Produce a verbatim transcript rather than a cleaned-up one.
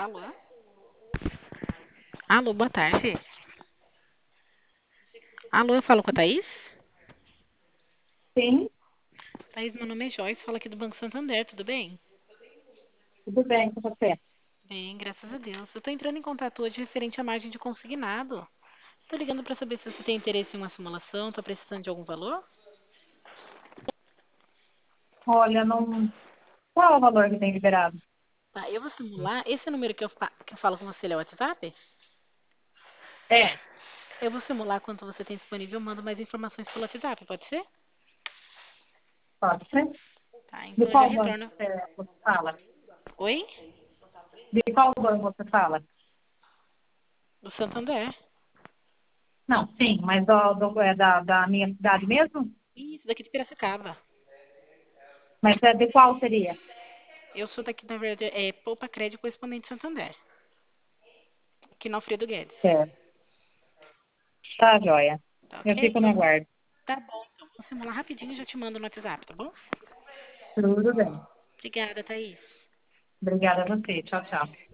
Alô? Alô, boa tarde. Alô, eu falo com a Thaís? Sim, Thaís, meu nome é Joyce, falo aqui do Banco Santander, tudo bem? tudo bem com você. Bem, graças a Deus. Eu tô entrando em contato hoje referente à margem de consignado. Tô ligando para saber se você tem interesse em uma simulação, tá precisando de algum valor? Olha, não. Qual é o valor que tem liberado? Tá, eu vou simular. Esse número que eu, fa- que eu falo com você, ele é o WhatsApp? É, Eu vou simular quanto você tem disponível, eu mando mais informações pelo WhatsApp, pode ser? pode ser. Tá, De então eu já qual banco retorno. você você fala? Oi? De qual banco você fala? Do Santander. Não, sim, mas do, do- é da, da minha cidade mesmo? Isso, daqui de Piracicaba. Mas é de qual seria? Eu sou daqui, na verdade, é Poupa Crédito Correspondente Santander, aqui no Alfredo Guedes. É, tá, joia. Tá Eu ok? fico no Eu, aguardo. tá bom, então. Vou simular rapidinho e já te mando no WhatsApp, tá bom? Tudo bem. Obrigada, Thaís. Obrigada a você. Tchau, tchau.